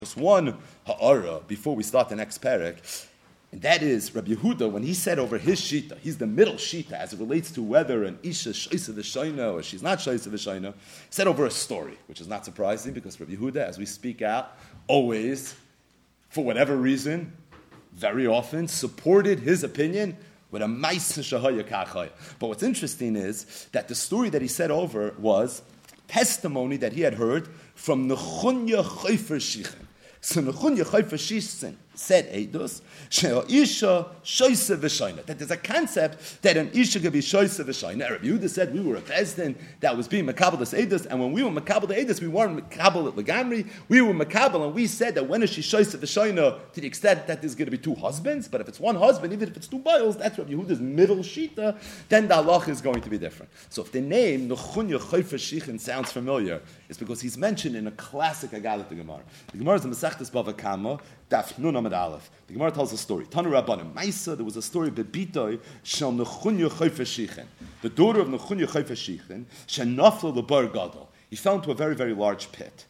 Just one ha'ara before we start the next parak, and that is Rabbi Yehuda, when he said over his shita, he's the middle shita as it relates to whether an isha shaisa v'shayna or she's not shaisa v'shayna, said over a story, which is not surprising because Rabbi Yehuda, as we speak out, always, for whatever reason, very often, supported his opinion with a ma'aseh shahaya kachaya. But what's interesting is that the story that he said over was testimony that he had heard from Nechunya Chayfer Shichen. So Nechunya Chayfer Shichen said Eidos, She'isha Shoyse V'Shayna. That there's a concept that an Isha could be Shoyse V'Shayna. Rabbi Yehuda said we were a president that was being Makabal as Eidos, and when we were Makabal as Eidos, we weren't Makabal at Lagamri, we were Makabal, and we said that when is she Shoyse V'Shayna to the extent that there's going to be two husbands, but if it's one husband, even if it's two boils, that's Rabbi Yehuda's middle shita, then the halach is going to be different. So if the name Nechunya Chayfer Shichen sounds familiar, it's because he's mentioned in a classic Agalit Gemara. The Gemara is the Masechtas Bava Kama, Daf Nun Amud Aleph. The Gemara tells a story. Tanu Rabbanim Maisa, there was a story Bebitoi Shel Nechunya Chayfer Shichen. The daughter of Nechunya Chayfer Shichen, Shenafla Lebar Gadol. He fell into a very, very large pit.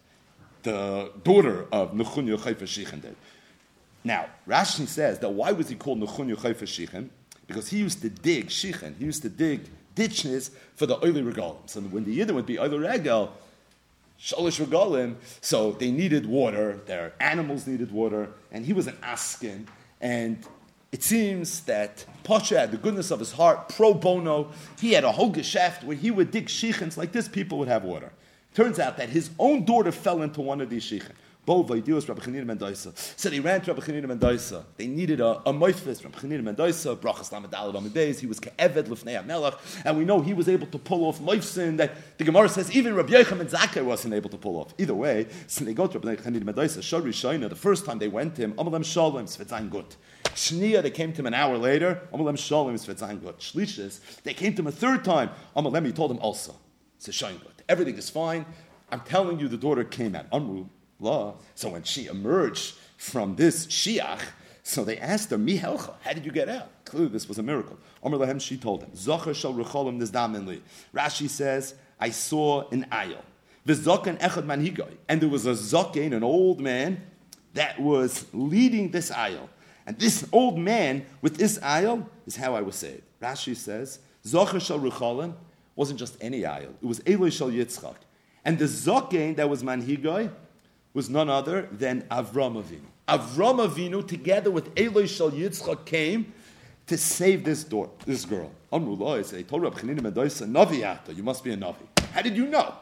The daughter of Nechunya Chayfer Shichen did. Now, Rashi says that why was he called Nechunya Chayfer Shichen? Because he used to dig Shichen. He used to dig ditches for the Oili Regalim. So when the Yidden would be Oili Regal, Shalish Regalim, so they needed water, their animals needed water, and he was an askin, and it seems that Pasha had the goodness of his heart, pro bono, he had a whole geschäft where he would dig shichens like this, people would have water. Turns out that his own daughter fell into one of these shichens. Rabbi Chanina ben Dosa. So they ran to Rabbi Chanina ben Dosa. They needed a moifis. Rabbi Chanina ben Dosa, brachas lamed alad amideis. He was ke'eved lifnei HaMelech, and we know he was able to pull off moifsin that the Gemara says even Rabbi Yochanan ben Zakkai wasn't able to pull off. Either way, so they go to Rabbi Chanina ben Dosa. Shor Rishayna, the first time they went to him, Amalem Shalom Svetzayin Gut. Shniya, they came to him an hour later, Amalem Shalom Svetzayin Gut. Shlishis, they came to him a third time, Amalem, he told him also, Svetzayin Gut. Everything is fine. I'm telling you, the daughter came out. Amru. Law. So when she emerged from this shiach, so they asked her, Mi helcha, how did you get out? Clearly this was a miracle. Amr lahem, she told him, Zocher shal recholim nizdamin li. Rashi says, I saw an ayel. V'zoken echad manhigoi. And there was a zoken, an old man, that was leading this ayel. And this old man with this ayel is how I was saved. Rashi says, Zocher shal recholim wasn't just any ayel. It was Eloi shal Yitzchak. And the zoken that was manhigoi was none other than Avram Avinu. Avram Avinu, together with Eloi Shal Yitzchak, came to save this girl. Amrullah, they told Rabbi Chanina ben Dosa, Navi ata, you must be a Navi. How did you know?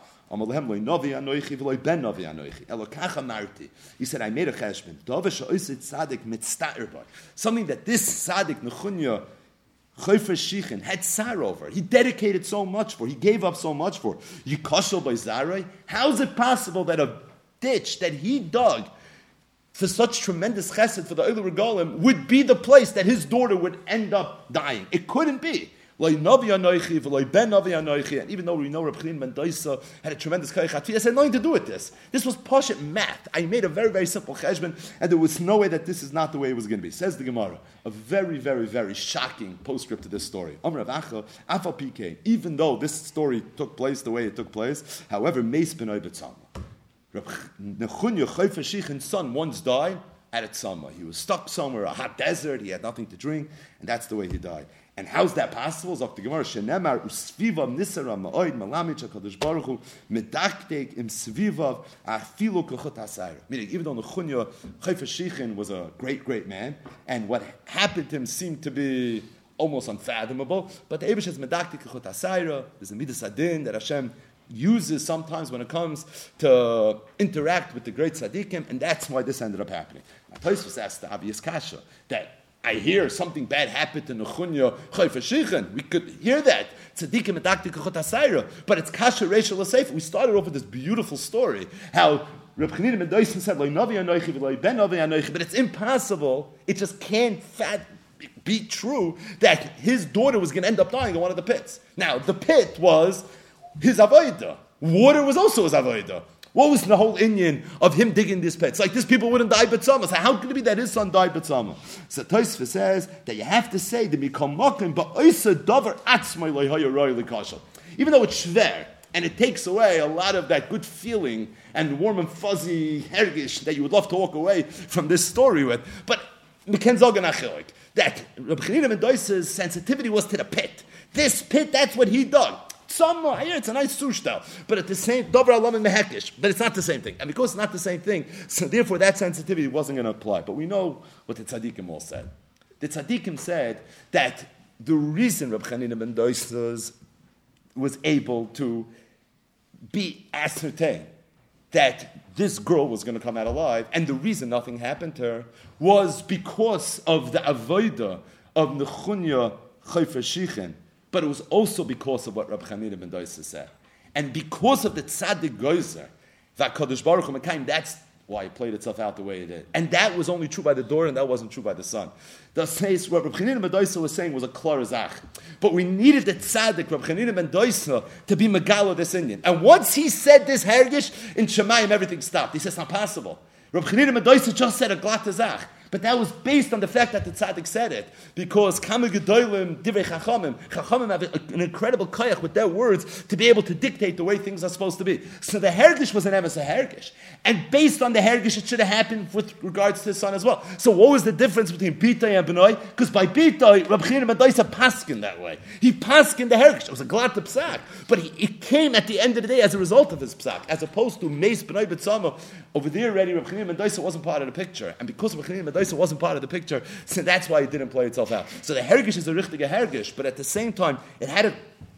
He said, I made a cheshbon. Something that this tzaddik, Nechunya, Chayfer Shichen, had tsar over. He dedicated so much for. He gave up so much for. Yikashel by Zarai. How is it possible that a ditch that he dug for such tremendous chesed for the Oil Regalim would be the place that his daughter would end up dying? It couldn't be. And even though we know Rabbi Chanina ben Dosa had a tremendous kayach, it had nothing to do with this. This was pashut math. I made a very, very simple cheshbon, and there was no way that this is not the way it was going to be. Says the Gemara, a very, very, very shocking postscript to this story. Even though this story took place the way it took place, however, Meis b'noi b'tzama. Nechunya Chayfer Shichen's son once died at a tzama. He was stuck somewhere, a hot desert, he had nothing to drink, and that's the way he died. And how's that possible? Zok the Gemara, Shenemar usvivav nisara ma'oid malamich HaKadosh Baruch Hu medaktek im svivav afilu kochot hasayra. Meaning, even though Nechunya Chayfer Shichen was a great, great man, and what happened to him seemed to be almost unfathomable, but the Eibush has medaktek kochot hasayra. There's a midas adin that Hashem uses sometimes when it comes to interact with the great tzaddikim, and that's why this ended up happening. Now, Tosfos asked the obvious kasha that I hear something bad happened to Nechunya Chayfer Shichen. We could hear that tzaddikim and daktik kochot hasayra, but it's kasha reishal l'seif. We started off with this beautiful story how Reb Chanina ben Dosa said Lo navi anochi v'lo ben navi anochi, but it's impossible. It just can't be true that his daughter was going to end up dying in one of the pits. Now the pit was his avodah. Water was also his avodah. What was the whole inyan of him digging this pit? It's like these people wouldn't die b'tzama. So how could it be that his son died b'tzama? So Tosfos says that you have to say the mikol makom ba'oisa davar atzmai lo'haya roi l'kashal. Even though it's shver, And it takes away a lot of that good feeling and warm and fuzzy hergish that you would love to walk away from this story with. But that Reb Chanina ben Dosa's sensitivity was to the pit. This pit, that's what he dug. Here it's a nice sushtal, but at the same Dover Alam and Mehekish, but it's not the same thing. And because it's not the same thing, so therefore that sensitivity wasn't going to apply. But we know what the tzaddikim all said. The tzaddikim said that the reason Reb Chanina ben Dosa was able to be ascertained that this girl was going to come out alive, and the reason nothing happened to her was because of the avodah of Nechunya Chayfer Shichin, but it was also because of what Reb Chanina ben Dosa said. And because of the tzaddik gozer, that Kadosh Baruch Hu Mekayim, that's why it played itself out the way it did. And that was only true by the door, and that wasn't true by the sun. The says what Reb Chanina ben Dosa was saying was a klar zach. But we needed the tzaddik, Reb Chanina ben Dosa, to be megalo this Indian. And once he said this hergish, in Shemayim everything stopped. He says, it's not possible. Reb Chanina ben Dosa just said a glat zach. But that was based on the fact that the tzaddik said it. Because Kama Gedolim, Divrei Chachamim, Chachamim have an incredible koyach with their words to be able to dictate the way things are supposed to be. So the hergish was an emes hergish. And based on the hergish, it should have happened with regards to his son as well. So what was the difference between Bitay and Benoi? Because by Bitay, Reb Chanina ben Dosa paskin that way. He paskin the hergish. It was a glat psak. But it came at the end of the day as a result of his psak. As opposed to Meis Benoi B'tzama. Over there already, Reb Chanina ben Dosa wasn't part of the picture. And because Reb Chanina ben Dosa wasn't part of the picture, so that's why it didn't play itself out. So the hergish is a richtige hergish, but at the same time, it had to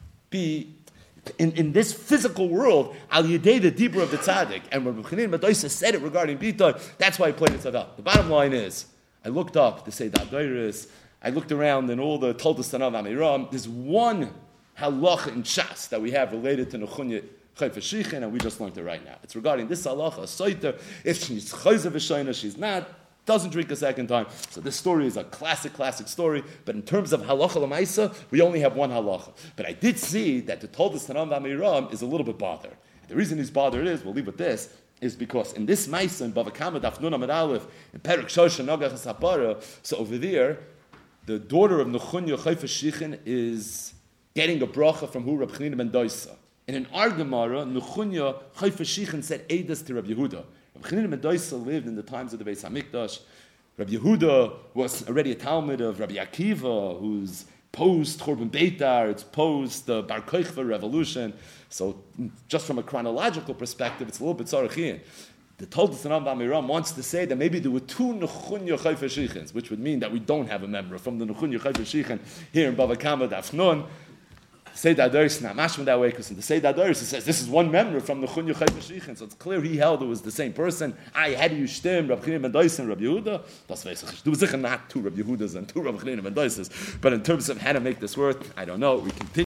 be in this physical world, al yedei the dibur of the tzaddik. And when Reb Chanina ben Dosa said it regarding Bita, that's why it played itself out. The bottom line is, I looked up to say that Dairis, I looked around in all the Toldos Tanav Amiram, there's one halacha in Shas that we have related to Nechunya Chayfer Shichin, and we just learned it right now. It's regarding this halacha, a soiter, if she's chayzer v'shayna, she's not, doesn't drink a second time. So this story is a classic story, but in terms of halacha l'maisa, we only have one halacha. But I did see that the Toldos Tanam V'Amiram is a little bit bothered. The reason he's bothered is, we'll leave with this, is because in this maisa, in Bava Kama, Daf Nun Amud Aleph, in Perek Shosha Nogach Sapara, so over there, the daughter of Nechunya Chayfer Shichin is getting a bracha from who? Reb Chanina ben Dosa. In an Argemara, Nechunya Chayfer Shichin said Eidas to Reb Yehuda. Reb Chanina ben Dosa lived in the times of the Beis Hamikdash. Reb Yehuda was already a Talmud of Rabbi Akiva, who's post Churban Beitar, it's post the Bar Kochva revolution. So, just from a chronological perspective, it's a little bit tzarachian. The Toldos Tanam V'Amiram wants to say that maybe there were two Nechunya Chayfer Shichins, which would mean that we don't have a member from the Nechunya Chayfer Shichin here in Bava Kama Daf Nun. Seder Adoris is not mashman that way, because in the Seder Adoris it says this is one member from the Nechunya Chayfer Shichin, so it's clear he held it was the same person. Had you stem Reb Chanina ben Dosa and Reb Yehuda, das weiß ich. There was not two Reb Yehudas and two Reb Chanina ben Dosas, but in terms of how to make this work, I don't know. We continue.